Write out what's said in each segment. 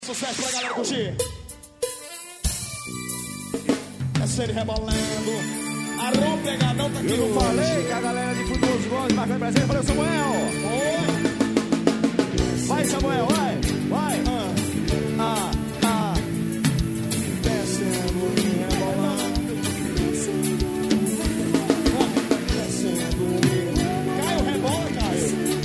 Sucesso pra galera curtir. É série rebolando. Arô, pegadão, tá aqui. Eu falei que a galera de Futuros Gomes marcando presente. Valeu, Samuel. Oi. Vai, Samuel, vai. Vai. Descendo e rebolando. Descendo e... Caio, rebola, Caio.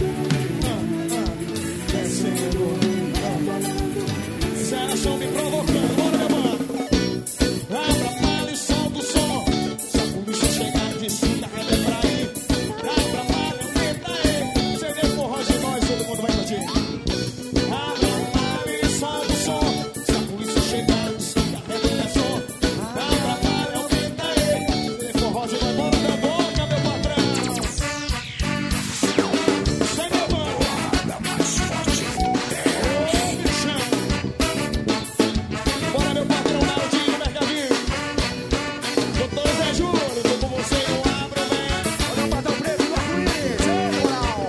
Descendo e rebolando. Será show me provocando. Bora, meu mano. Abra a mala e solta o som. Se a polícia chegar de cima, arreda pra ir. Abra a mala e aumenta aí. Se ele for de nós, todo mundo vai curtir. Abra a mala e solta o som. Se a polícia chegar de cima, arreda som. Abra a mala e aumenta aí. Se ele for de nós, bora da boca, meu patrão. Sai, meu mano. Nada mais forte. Ô, bichão. Bora, meu patrão, Naldinho, Mercadinho. Doutor Zé Júlio, tô com você e não abro, velho. Olha o patrão preto do arco-íris. Ei, moral.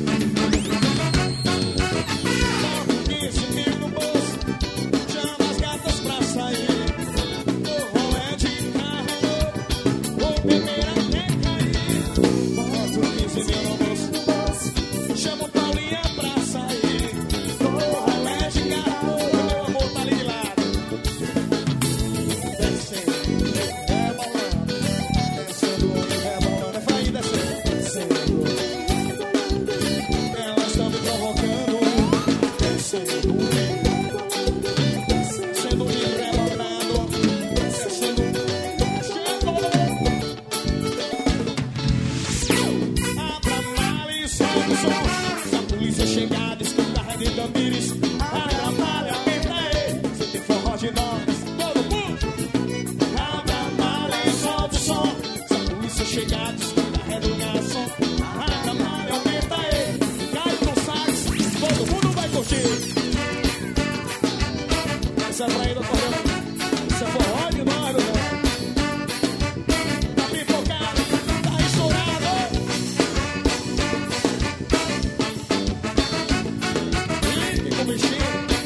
15 mil no bolso, chama as gatas pra sair. O rolê de carro, vou beber até cair. Boto 15 mil no bolso, chama o Paulinha pra sair. O rolê de carro, meu amor tá ali de lado. Descendo, rebolando, descendo e rebolando. É pra ir descendo, descendo. Elas estão me provocando. Descendo, descendo e rebolando. Descendo, abra a mala e solta o som. Se a polícia chegar, descarrega em Camires. Abra a mala e aumenta aí. Se tem forró de nós, todo mundo. Abra a mala e solta o som. Se a polícia chegar, descarrega o garçom. Abra a mala e aumenta aí. Cai no sax, todo mundo vai curtir. Essa é pra ir, doutor. Isso é forró de nós, meu irmão. Tá pipocado, tá estourado. Ih, que bichinho.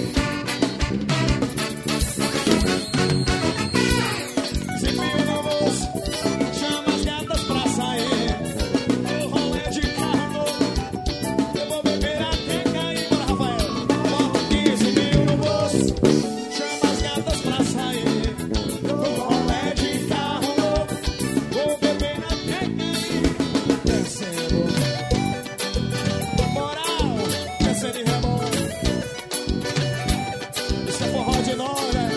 Se viu no bolso, chama as gatas pra sair. O rolê de carro novo, eu vou beber até cair. Bora, Rafael. Bota 15 mil no bolso, chama as gatas pra sair. O rolê de carro novo, vou beber até cair. Descendo, moral, descendo e rebolando. Isso é forró de nós, né?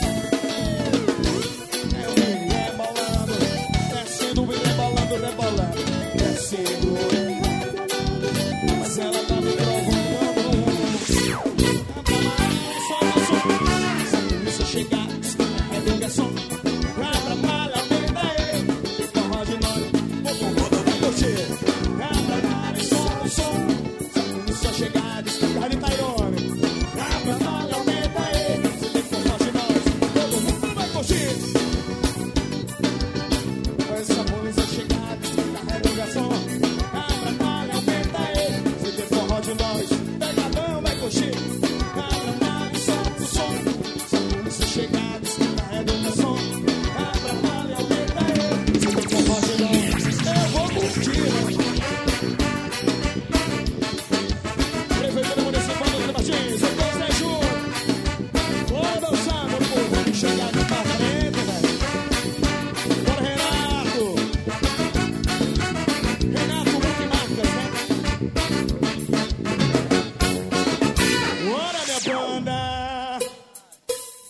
É o me rebolando, descendo e rebolando, rebolando, descendo. Mas ela tá me provocando. Abra a mala, solta o som. Se a polícia chegar,